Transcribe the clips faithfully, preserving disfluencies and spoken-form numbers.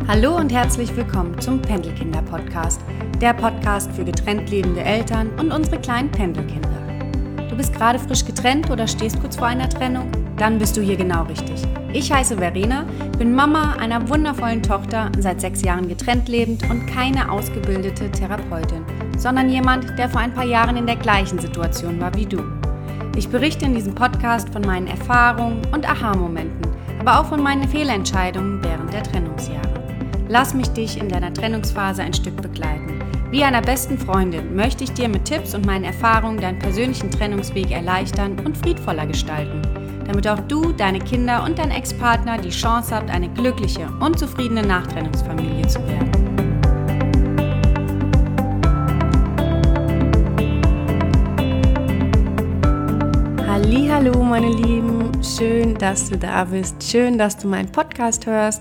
Hallo und herzlich willkommen zum Pendelkinder-Podcast, der Podcast für getrennt lebende Eltern und unsere kleinen Pendelkinder. Du bist gerade frisch getrennt oder stehst kurz vor einer Trennung? Dann bist du hier genau richtig. Ich heiße Verena, bin Mama einer wundervollen Tochter, seit sechs Jahren getrennt lebend und keine ausgebildete Therapeutin, sondern jemand, der vor ein paar Jahren in der gleichen Situation war wie du. Ich berichte in diesem Podcast von meinen Erfahrungen und Aha-Momenten, aber auch von meinen Fehlentscheidungen während der Trennungsjahre. Lass mich dich in deiner Trennungsphase ein Stück begleiten. Wie einer besten Freundin möchte ich dir mit Tipps und meinen Erfahrungen deinen persönlichen Trennungsweg erleichtern und friedvoller gestalten, damit auch du, deine Kinder und dein Ex-Partner die Chance habt, eine glückliche und zufriedene Nachtrennungsfamilie zu werden. Hallihallo meine Lieben, schön, dass du da bist, schön, dass du meinen Podcast hörst.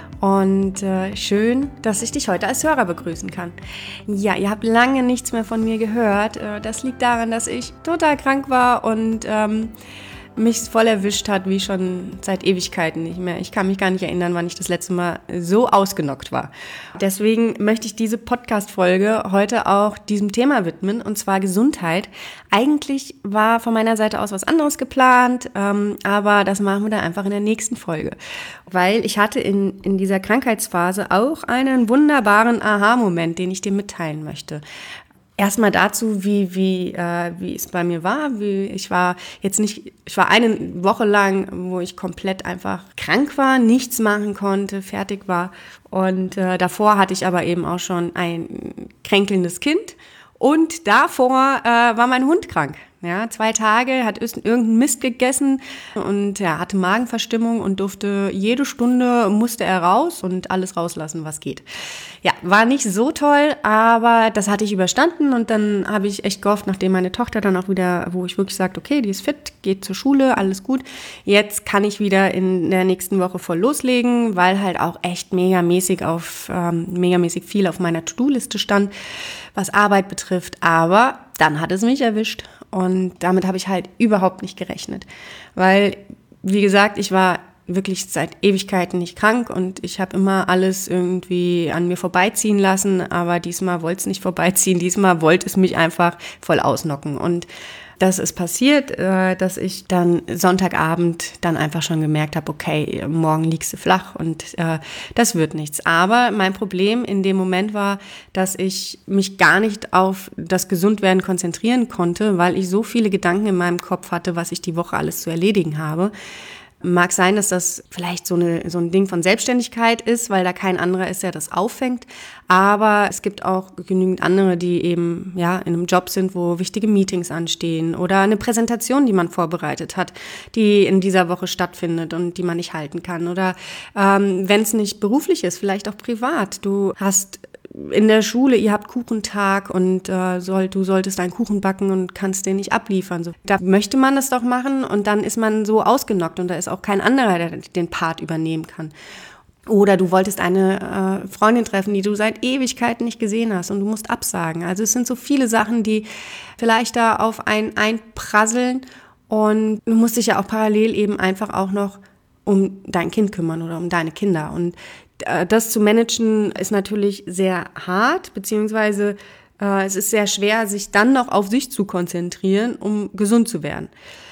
Und äh, schön, dass ich dich heute als Hörer begrüßen kann. Ja, ihr habt lange nichts mehr von mir gehört. Äh, das liegt daran, dass ich total krank war und ähm, mich voll erwischt hat, wie schon seit Ewigkeiten nicht mehr. Ich kann mich gar nicht erinnern, wann ich das letzte Mal so ausgenockt war. Deswegen möchte ich diese Podcast-Folge heute auch diesem Thema widmen, und zwar Gesundheit. Eigentlich war von meiner Seite aus was anderes geplant, ähm, aber das machen wir dann einfach in der nächsten Folge. Weil ich hatte in, in dieser Krankheitsphase auch einen wunderbaren Aha-Moment, den ich dir mitteilen möchte. Erstmal dazu, wie wie äh, wie es bei mir war. Wie, ich war jetzt nicht, ich war eine Woche lang, wo ich komplett einfach krank war, nichts machen konnte, fertig war. Und äh, davor hatte ich aber eben auch schon ein kränkelndes Kind. Und davor äh, war mein Hund krank. Ja, zwei Tage, hat irgendeinen Mist gegessen und er ja, hatte Magenverstimmung und durfte jede Stunde, musste er raus und alles rauslassen, was geht. Ja, war nicht so toll, aber das hatte ich überstanden und dann habe ich echt gehofft, nachdem meine Tochter dann auch wieder, wo ich wirklich sagte, okay, die ist fit, geht zur Schule, alles gut. Jetzt kann ich wieder in der nächsten Woche voll loslegen, weil halt auch echt megamäßig auf, ähm, megamäßig viel auf meiner To-Do-Liste stand, was Arbeit betrifft, aber dann hat es mich erwischt. Und damit habe ich halt überhaupt nicht gerechnet, weil, wie gesagt, ich war wirklich seit Ewigkeiten nicht krank und ich habe immer alles irgendwie an mir vorbeiziehen lassen, aber diesmal wollte es nicht vorbeiziehen, diesmal wollte es mich einfach voll ausnocken. Und das ist passiert, dass ich dann Sonntagabend dann einfach schon gemerkt habe, okay, morgen liegst du flach und äh, das wird nichts. Aber mein Problem in dem Moment war, dass ich mich gar nicht auf das Gesundwerden konzentrieren konnte, weil ich so viele Gedanken in meinem Kopf hatte, was ich die Woche alles zu erledigen habe. Mag sein, dass das vielleicht so, eine, so ein Ding von Selbstständigkeit ist, weil da kein anderer ist, der das auffängt. Aber es gibt auch genügend andere, die eben ja in einem Job sind, wo wichtige Meetings anstehen oder eine Präsentation, die man vorbereitet hat, die in dieser Woche stattfindet und die man nicht halten kann. Oder ähm, wenn es nicht beruflich ist, vielleicht auch privat. Du hast in der Schule, ihr habt Kuchentag und äh, soll, du solltest einen Kuchen backen und kannst den nicht abliefern. So, da möchte man das doch machen und dann ist man so ausgenockt und da ist auch kein anderer, der den Part übernehmen kann. Oder du wolltest eine äh, Freundin treffen, die du seit Ewigkeiten nicht gesehen hast und du musst absagen. Also es sind so viele Sachen, die vielleicht da auf einen einprasseln und du musst dich ja auch parallel eben einfach auch noch um dein Kind kümmern oder um deine Kinder. Und das zu managen ist natürlich sehr hart, beziehungsweise äh, es ist sehr schwer, sich dann noch auf sich zu konzentrieren, um gesund zu werden.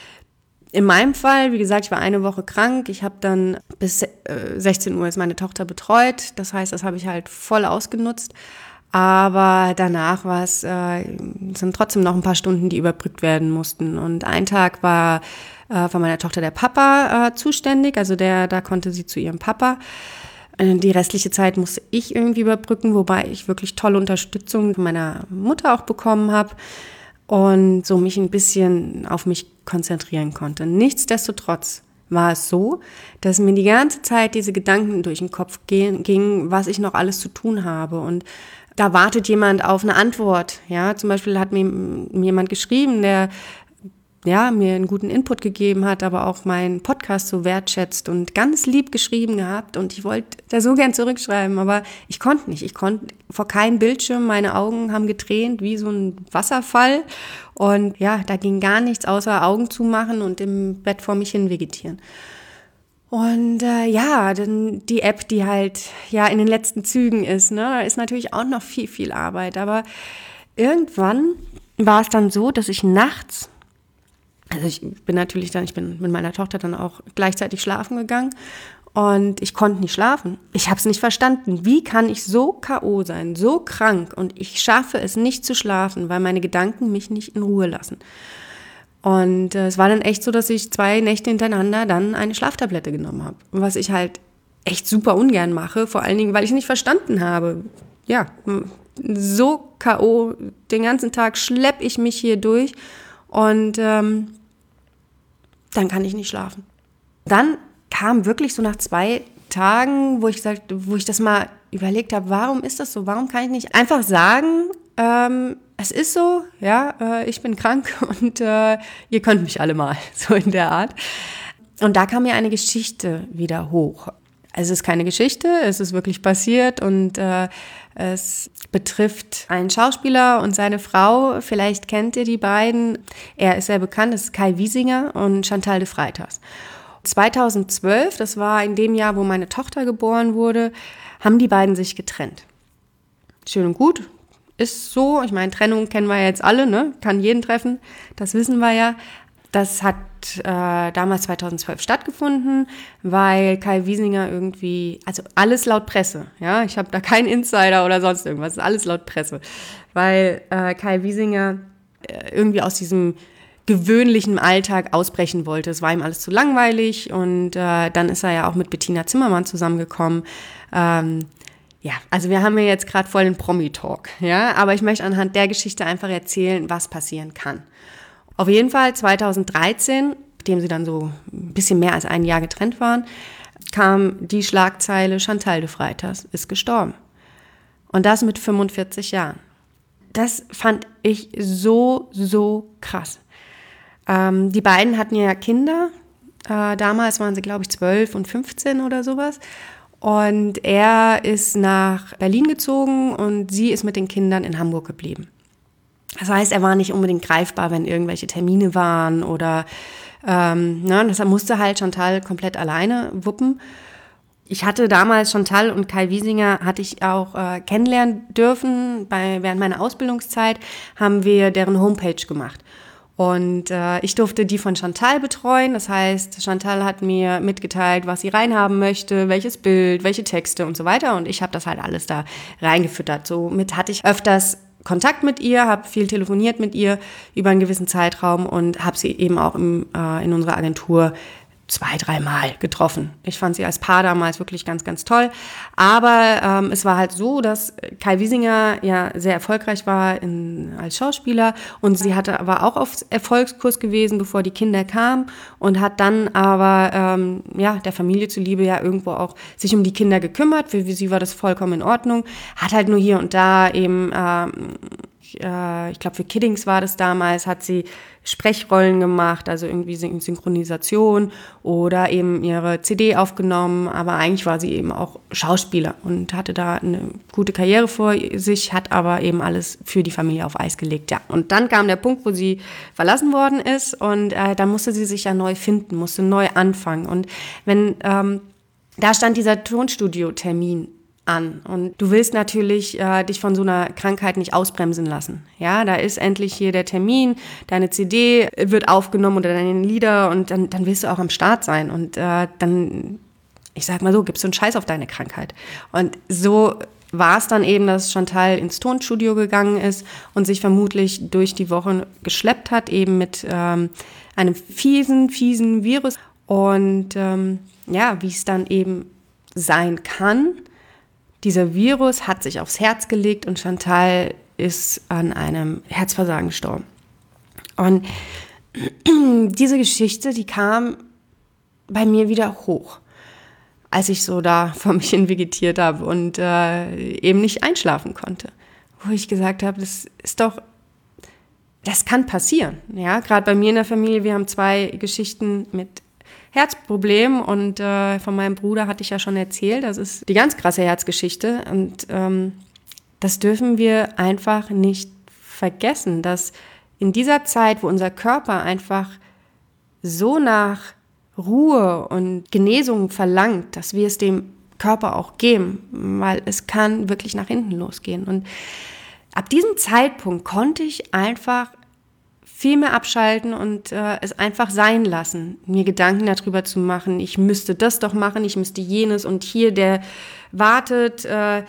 In meinem Fall, wie gesagt, ich war eine Woche krank. Ich habe dann bis äh, sechzehn Uhr ist meine Tochter betreut. Das heißt, das habe ich halt voll ausgenutzt. Aber danach war es, äh, sind trotzdem noch ein paar Stunden, die überbrückt werden mussten. Und ein Tag war äh, von meiner Tochter der Papa äh, zuständig, also der, da konnte sie zu ihrem Papa. Die restliche Zeit musste ich irgendwie überbrücken, wobei ich wirklich tolle Unterstützung von meiner Mutter auch bekommen habe und so mich ein bisschen auf mich konzentrieren konnte. Nichtsdestotrotz war es so, dass mir die ganze Zeit diese Gedanken durch den Kopf gingen, was ich noch alles zu tun habe. Und da wartet jemand auf eine Antwort. Ja, zum Beispiel hat mir, mir jemand geschrieben, der ja, mir einen guten Input gegeben hat, aber auch meinen Podcast so wertschätzt und ganz lieb geschrieben gehabt und ich wollte da so gern zurückschreiben, aber ich konnte nicht. Ich konnte vor keinem Bildschirm, meine Augen haben getränt wie so ein Wasserfall und ja, da ging gar nichts außer Augen zumachen und im Bett vor mich hin vegetieren. Und äh, ja, dann die App, die halt ja in den letzten Zügen ist, ne, da ist natürlich auch noch viel, viel Arbeit. Aber irgendwann war es dann so, dass ich nachts, also ich bin natürlich dann, ich bin mit meiner Tochter dann auch gleichzeitig schlafen gegangen und ich konnte nicht schlafen. Ich habe es nicht verstanden. Wie kann ich so K O sein, so krank und ich schaffe es nicht zu schlafen, weil meine Gedanken mich nicht in Ruhe lassen. Und äh, es war dann echt so, dass ich zwei Nächte hintereinander dann eine Schlaftablette genommen habe. Was ich halt echt super ungern mache, vor allen Dingen, weil ich nicht verstanden habe. Ja, so K O, den ganzen Tag schleppe ich mich hier durch und ähm, dann kann ich nicht schlafen. Dann kam wirklich so nach zwei Tagen, wo ich gesagt, wo ich das mal überlegt habe, warum ist das so? Warum kann ich nicht einfach sagen, ähm, es ist so, ja, äh, ich bin krank und äh, ihr könnt mich alle mal, so in der Art. Und da kam mir eine Geschichte wieder hoch. Es ist keine Geschichte, es ist wirklich passiert und äh, es betrifft einen Schauspieler und seine Frau. Vielleicht kennt ihr die beiden. Er ist sehr bekannt, das ist Kai Wiesinger und Chantal de Freitas. zweitausendzwölf, das war in dem Jahr, wo meine Tochter geboren wurde, haben die beiden sich getrennt. Schön und gut. Ist so, ich meine, Trennung kennen wir ja jetzt alle, ne? Kann jeden treffen, das wissen wir ja. Das hat äh, damals zweitausendzwölf stattgefunden, weil Kai Wiesinger irgendwie, also alles laut Presse, ja, ich habe da keinen Insider oder sonst irgendwas, alles laut Presse, weil äh, Kai Wiesinger äh, irgendwie aus diesem gewöhnlichen Alltag ausbrechen wollte. Es war ihm alles zu langweilig und äh, dann ist er ja auch mit Bettina Zimmermann zusammengekommen. Ähm, Ja, also wir haben ja jetzt gerade voll den Promi-Talk, ja, aber ich möchte anhand der Geschichte einfach erzählen, was passieren kann. Auf jeden Fall zweitausenddreizehn, nachdem sie dann so ein bisschen mehr als ein Jahr getrennt waren, kam die Schlagzeile, Chantal de Freitas ist gestorben. Und das mit fünfundvierzig Jahren. Das fand ich so, so krass. Ähm, die beiden hatten ja Kinder, äh, damals waren sie, glaube ich, zwölf und fünfzehn oder sowas. Und er ist nach Berlin gezogen und sie ist mit den Kindern in Hamburg geblieben. Das heißt, er war nicht unbedingt greifbar, wenn irgendwelche Termine waren oder ähm, ne, deshalb musste halt Chantal komplett alleine wuppen. Ich hatte damals Chantal und Kai Wiesinger hatte ich auch äh, kennenlernen dürfen. Bei, während meiner Ausbildungszeit haben wir deren Homepage gemacht. Und äh, ich durfte die von Chantal betreuen. Das heißt, Chantal hat mir mitgeteilt, was sie reinhaben möchte, welches Bild, welche Texte und so weiter. Und ich habe das halt alles da reingefüttert. Somit hatte ich öfters Kontakt mit ihr, habe viel telefoniert mit ihr über einen gewissen Zeitraum und habe sie eben auch im, äh, in unserer Agentur zwei, dreimal getroffen. Ich fand sie als Paar damals wirklich ganz, ganz toll. Aber ähm, es war halt so, dass Kai Wiesinger ja sehr erfolgreich war in, als Schauspieler und sie hatte aber auch auf Erfolgskurs gewesen, bevor die Kinder kamen und hat dann aber ähm, ja der Familie zuliebe ja irgendwo auch sich um die Kinder gekümmert. Für sie war das vollkommen in Ordnung. Hat halt nur hier und da eben ähm, ich glaube für Kiddings war das damals, hat sie Sprechrollen gemacht, also irgendwie Synchronisation oder eben ihre C D aufgenommen, aber eigentlich war sie eben auch Schauspieler und hatte da eine gute Karriere vor sich, hat aber eben alles für die Familie auf Eis gelegt, ja. Und dann kam der Punkt, wo sie verlassen worden ist und äh, da musste sie sich ja neu finden, musste neu anfangen und wenn, ähm, da stand dieser Tonstudio-Termin an. Und du willst natürlich äh, dich von so einer Krankheit nicht ausbremsen lassen. Ja, da ist endlich hier der Termin, deine C D wird aufgenommen oder deine Lieder und dann, dann willst du auch am Start sein. Und äh, dann, ich sag mal so, gibst du einen Scheiß auf deine Krankheit. Und so war es dann eben, dass Chantal ins Tonstudio gegangen ist und sich vermutlich durch die Woche geschleppt hat, eben mit ähm, einem fiesen, fiesen Virus. Und ähm, ja, wie es dann eben sein kann, dieser Virus hat sich aufs Herz gelegt und Chantal ist an einem Herzversagen gestorben. Und diese Geschichte, die kam bei mir wieder hoch, als ich so da vor mich hin vegetiert habe und äh, eben nicht einschlafen konnte. Wo ich gesagt habe, das ist doch, das kann passieren. Ja, gerade bei mir in der Familie, wir haben zwei Geschichten mit Herzproblem und äh, von meinem Bruder hatte ich ja schon erzählt, das ist die ganz krasse Herzgeschichte und ähm, das dürfen wir einfach nicht vergessen, dass in dieser Zeit, wo unser Körper einfach so nach Ruhe und Genesung verlangt, dass wir es dem Körper auch geben, weil es kann wirklich nach hinten losgehen. Und ab diesem Zeitpunkt konnte ich einfach viel mehr abschalten und äh, es einfach sein lassen, mir Gedanken darüber zu machen, ich müsste das doch machen, ich müsste jenes und hier, der wartet, äh,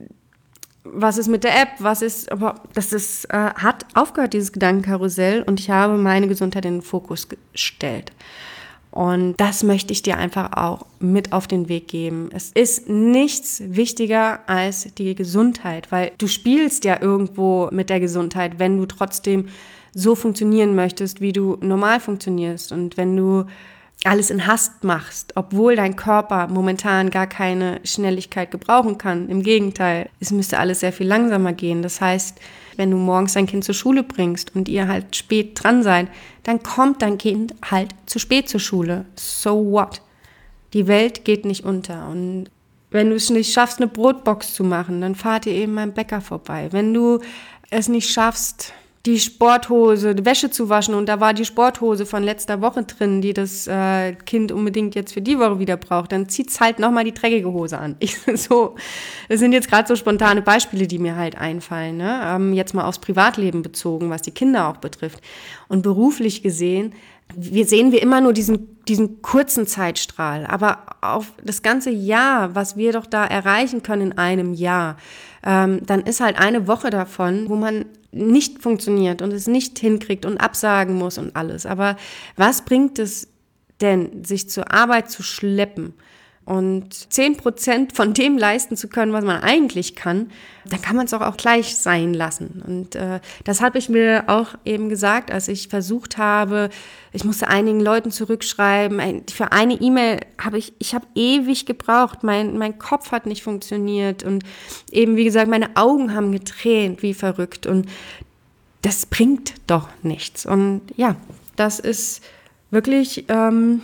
was ist mit der App, was ist, aber das ist, äh, hat aufgehört, dieses Gedankenkarussell, und ich habe meine Gesundheit in den Fokus gestellt. Und das möchte ich dir einfach auch mit auf den Weg geben. Es ist nichts wichtiger als die Gesundheit, weil du spielst ja irgendwo mit der Gesundheit, wenn du trotzdem so funktionieren möchtest, wie du normal funktionierst. Und wenn du alles in Hast machst, obwohl dein Körper momentan gar keine Schnelligkeit gebrauchen kann. Im Gegenteil, es müsste alles sehr viel langsamer gehen. Das heißt, wenn du morgens dein Kind zur Schule bringst und ihr halt spät dran seid, dann kommt dein Kind halt zu spät zur Schule. So what? Die Welt geht nicht unter. Und wenn du es nicht schaffst, eine Brotbox zu machen, dann fahrt ihr eben beim Bäcker vorbei. Wenn du es nicht schaffst, die Sporthose, die Wäsche zu waschen, und da war die Sporthose von letzter Woche drin, die das äh, Kind unbedingt jetzt für die Woche wieder braucht, dann zieht's halt nochmal die dreckige Hose an. Ich, so, das sind jetzt gerade so spontane Beispiele, die mir halt einfallen, ne? Ähm, jetzt mal aufs Privatleben bezogen, was die Kinder auch betrifft. Und beruflich gesehen, wir sehen wir immer nur diesen, diesen kurzen Zeitstrahl, aber auf das ganze Jahr, was wir doch da erreichen können in einem Jahr, ähm, dann ist halt eine Woche davon, wo man nicht funktioniert und es nicht hinkriegt und absagen muss und alles. Aber was bringt es denn, sich zur Arbeit zu schleppen und zehn Prozent von dem leisten zu können, was man eigentlich kann, dann kann man es auch, auch gleich sein lassen. Und äh, das habe ich mir auch eben gesagt, als ich versucht habe, ich musste einigen Leuten zurückschreiben, für eine E-Mail habe ich, ich habe ewig gebraucht, mein, mein Kopf hat nicht funktioniert und eben, wie gesagt, meine Augen haben getränt, wie verrückt, und das bringt doch nichts. Und ja, das ist wirklich... Ähm,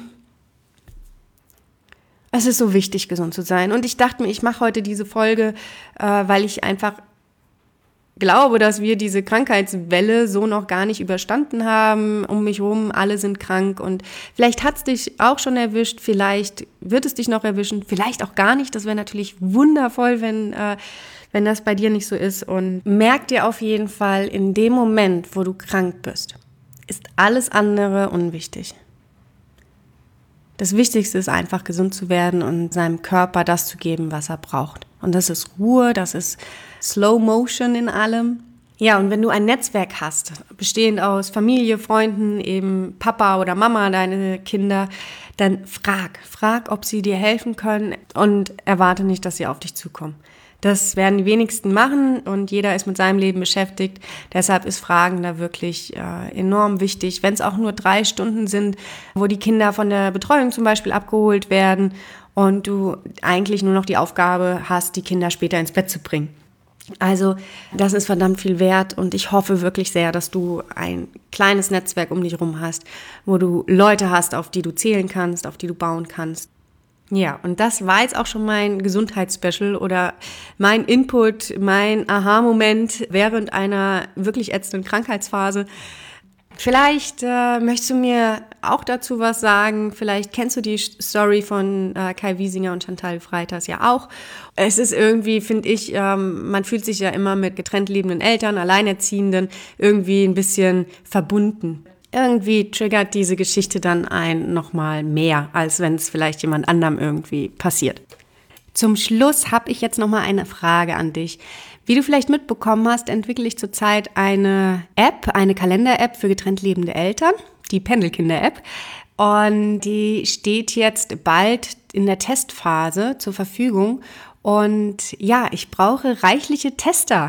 Es ist so wichtig, gesund zu sein. Und ich dachte mir, ich mache heute diese Folge, äh, weil ich einfach glaube, dass wir diese Krankheitswelle so noch gar nicht überstanden haben. Um mich herum, alle sind krank. Und vielleicht hat es dich auch schon erwischt, vielleicht wird es dich noch erwischen, vielleicht auch gar nicht. Das wäre natürlich wundervoll, wenn, äh, wenn das bei dir nicht so ist. Und merk dir auf jeden Fall, in dem Moment, wo du krank bist, ist alles andere unwichtig. Das Wichtigste ist einfach, gesund zu werden und seinem Körper das zu geben, was er braucht. Und das ist Ruhe, das ist Slow Motion in allem. Ja, und wenn du ein Netzwerk hast, bestehend aus Familie, Freunden, eben Papa oder Mama, deine Kinder, dann frag, frag, ob sie dir helfen können, und erwarte nicht, dass sie auf dich zukommen. Das werden die wenigsten machen, und jeder ist mit seinem Leben beschäftigt. Deshalb ist Fragen da wirklich äh, enorm wichtig. Wenn es auch nur drei Stunden sind, wo die Kinder von der Betreuung zum Beispiel abgeholt werden und du eigentlich nur noch die Aufgabe hast, die Kinder später ins Bett zu bringen. Also das ist verdammt viel wert, und ich hoffe wirklich sehr, dass du ein kleines Netzwerk um dich herum hast, wo du Leute hast, auf die du zählen kannst, auf die du bauen kannst. Ja, und das war jetzt auch schon mein Gesundheitsspecial oder mein Input, mein Aha-Moment während einer wirklich ätzenden Krankheitsphase. Vielleicht äh, möchtest du mir auch dazu was sagen. Vielleicht kennst du die Story von äh, Kai Wiesinger und Chantal Freitas ja auch. Es ist irgendwie, finde ich, ähm, man fühlt sich ja immer mit getrennt lebenden Eltern, Alleinerziehenden irgendwie ein bisschen verbunden. Irgendwie triggert diese Geschichte dann einen nochmal mehr, als wenn es vielleicht jemand anderem irgendwie passiert. Zum Schluss habe ich jetzt nochmal eine Frage an dich. Wie du vielleicht mitbekommen hast, entwickle ich zurzeit eine App, eine Kalender-App für getrennt lebende Eltern, die Pendelkinder-App. Und die steht jetzt bald in der Testphase zur Verfügung. Und ja, ich brauche reichliche Tester.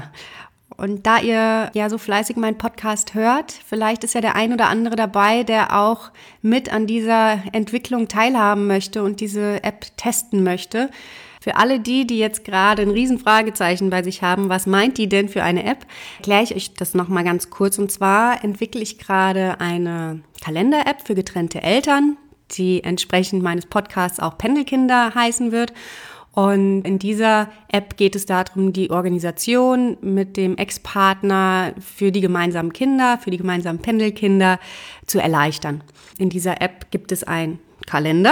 Und da ihr ja so fleißig meinen Podcast hört, vielleicht ist ja der ein oder andere dabei, der auch mit an dieser Entwicklung teilhaben möchte und diese App testen möchte. Für alle die, die jetzt gerade ein Riesenfragezeichen bei sich haben, was meint die denn für eine App, erkläre ich euch das nochmal ganz kurz. Und zwar entwickle ich gerade eine Kalender-App für getrennte Eltern, die entsprechend meines Podcasts auch Pendelkinder heißen wird. Und in dieser App geht es darum, die Organisation mit dem Ex-Partner für die gemeinsamen Kinder, für die gemeinsamen Pendelkinder zu erleichtern. In dieser App gibt es ein Kalender,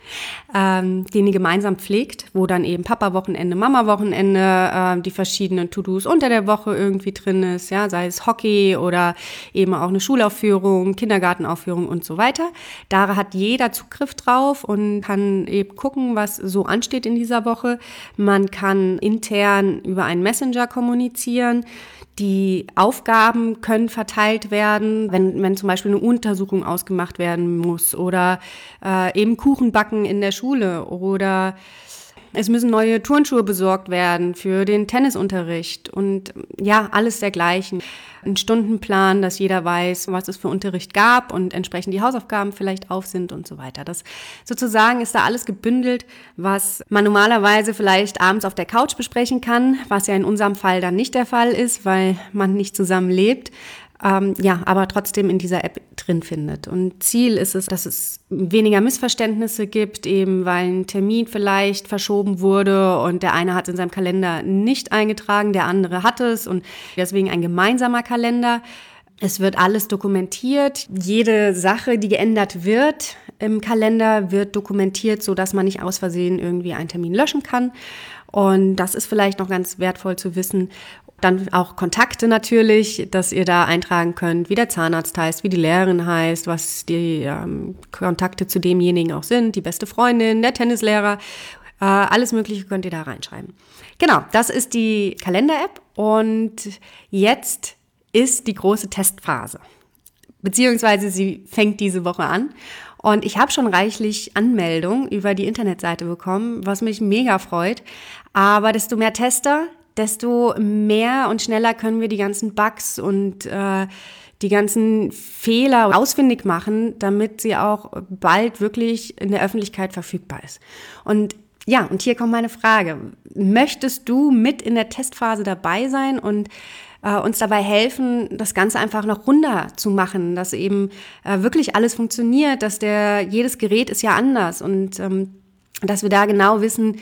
ähm, den ihr gemeinsam pflegt, wo dann eben Papa-Wochenende, Mama-Wochenende, äh, die verschiedenen To-Dos unter der Woche irgendwie drin ist, ja, sei es Hockey oder eben auch eine Schulaufführung, Kindergartenaufführung und so weiter. Da hat jeder Zugriff drauf und kann eben gucken, was so ansteht in dieser Woche. Man kann intern über einen Messenger kommunizieren. Die Aufgaben können verteilt werden, wenn, wenn zum Beispiel eine Untersuchung ausgemacht werden muss oder äh, eben Kuchen backen in der Schule oder es müssen neue Turnschuhe besorgt werden für den Tennisunterricht und ja, alles dergleichen. Ein Stundenplan, dass jeder weiß, was es für Unterricht gab und entsprechend die Hausaufgaben vielleicht auf sind und so weiter. Das sozusagen ist da alles gebündelt, was man normalerweise vielleicht abends auf der Couch besprechen kann, was ja in unserem Fall dann nicht der Fall ist, weil man nicht zusammen lebt. Ähm, ja, aber trotzdem in dieser App drin findet. Und Ziel ist es, dass es weniger Missverständnisse gibt, eben weil ein Termin vielleicht verschoben wurde und der eine hat es in seinem Kalender nicht eingetragen, der andere hat es und deswegen ein gemeinsamer Kalender. Es wird alles dokumentiert. Jede Sache, die geändert wird im Kalender, wird dokumentiert, sodass man nicht aus Versehen irgendwie einen Termin löschen kann. Und das ist vielleicht noch ganz wertvoll zu wissen. Dann auch Kontakte natürlich, dass ihr da eintragen könnt, wie der Zahnarzt heißt, wie die Lehrerin heißt, was die ähm, Kontakte zu demjenigen auch sind, die beste Freundin, der Tennislehrer, äh, alles Mögliche könnt ihr da reinschreiben. Genau, das ist die Kalender-App und jetzt ist die große Testphase, beziehungsweise sie fängt diese Woche an. Und ich habe schon reichlich Anmeldungen über die Internetseite bekommen, was mich mega freut. Aber desto mehr Tester, desto mehr und schneller können wir die ganzen Bugs und äh, die ganzen Fehler ausfindig machen, damit sie auch bald wirklich in der Öffentlichkeit verfügbar ist. Und ja, und hier kommt meine Frage. Möchtest du mit in der Testphase dabei sein und äh, uns dabei helfen, das Ganze einfach noch runder zu machen, dass eben äh, wirklich alles funktioniert, dass der jedes Gerät ist ja anders und ähm, dass wir da genau wissen,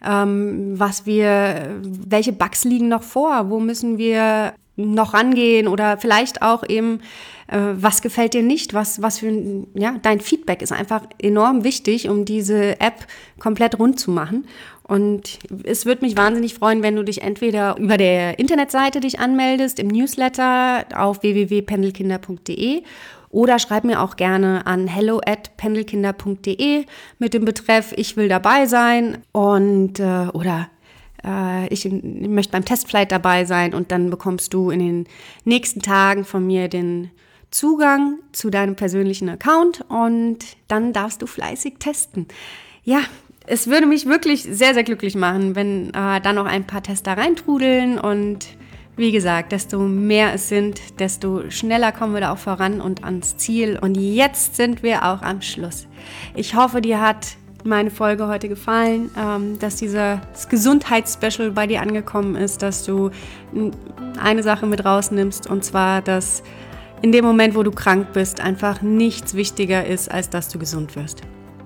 ähm, was wir, welche Bugs liegen noch vor, wo müssen wir noch rangehen oder vielleicht auch eben, äh, was gefällt dir nicht, was, was für, ja, dein Feedback ist einfach enorm wichtig, um diese App komplett rund zu machen. Und es würde mich wahnsinnig freuen, wenn du dich entweder über der Internetseite dich anmeldest, im Newsletter auf w w w punkt pendelkinder punkt d e oder schreib mir auch gerne an hello at pendelkinder punkt d e mit dem Betreff ich will dabei sein und äh, oder äh, ich möchte beim Testflight dabei sein und dann bekommst du in den nächsten Tagen von mir den Zugang zu deinem persönlichen Account und dann darfst du fleißig testen. Ja, es würde mich wirklich sehr, sehr glücklich machen, wenn äh, da noch ein paar Tester reintrudeln und wie gesagt, desto mehr es sind, desto schneller kommen wir da auch voran und ans Ziel. Und jetzt sind wir auch am Schluss. Ich hoffe, dir hat meine Folge heute gefallen, ähm, dass dieses Gesundheitsspecial bei dir angekommen ist, dass du eine Sache mit rausnimmst und zwar, dass in dem Moment, wo du krank bist, einfach nichts wichtiger ist, als dass du gesund wirst.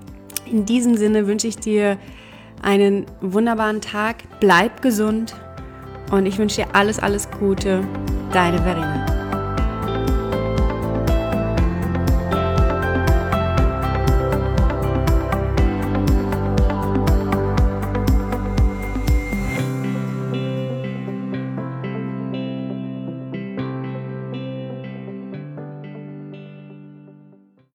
In diesem Sinne wünsche ich dir einen wunderbaren Tag, bleib gesund und ich wünsche dir alles, alles Gute, deine Verena.